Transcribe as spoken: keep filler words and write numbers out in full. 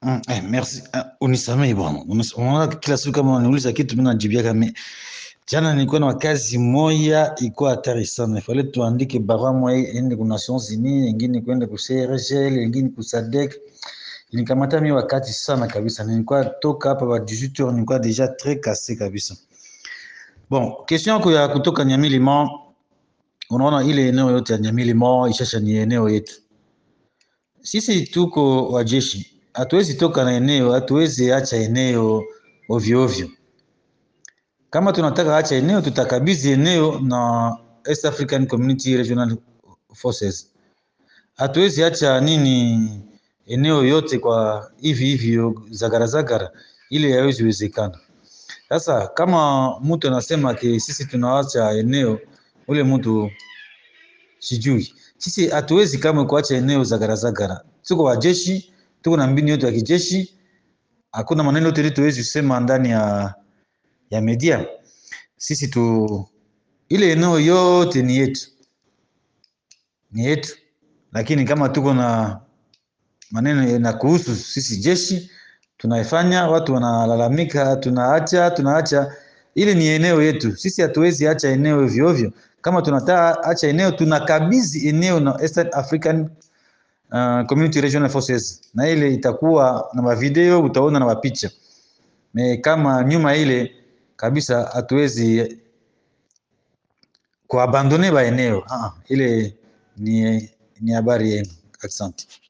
Mm, eh, merci. Uh, unisamehe bwana. Unaona kila siku kama unaniuliza kitu mimi najibia kama jana nilikuwa na kazi moja iko hatari sana. Ifale tuandike barua moja ende ku Nations Unies, nyingine kwenda ku C R G L, nyingine ku S A D C. Nikamata mimi wakati sana kabisa. Nilikuwa toka hapa ba dix-huit heures nilikuwa deja très cassé kabisa. Bon, question yako ya kutoka Nyamilima, unaona ile eneo yote ya Nyamilima ishasha ni eneo yetu. Sisi tuko wajeshi, hatuwezi toka na eneo, hatuwezi acha eneo ovyo ovyo. Kama tunataka acha eneo, tutakabidhi eneo na East African Community Regional Forces. Hatuwezi acha nini eneo yote kwa hivi hivyo zagara zagara, ile haiwezi wezekana. Sasa kama mtu anasema ke sisi tunaacha eneo, ule mtu sijui. Sisi hatuwezi kama kuacha eneo zagara zagara. Tuko wajeshi, tuko na mbinu yote ya kijeshi. Hakuna maneno yote tuwezi sema ndani ya ya media. Sisi tu ile eneo yote ni yetu. Ni yetu. Lakini kama tuko na maneno na kuhusu sisi jeshi tunaifanya, watu wanalalamika, tunaacha, tunaacha, ile ni eneo yetu. Sisi hatuwezi acha eneo ovyo ovyo. Kama tunataka acha eneo, tunakabidhi eneo na East African uh, Community Regional Forces, na ile itakuwa na mavideo, utaona na mapicha. Me kama nyuma ile kabisa hatuwezi kuabandone ba eneo. Ah, ile ni ni habari yenu. Asante.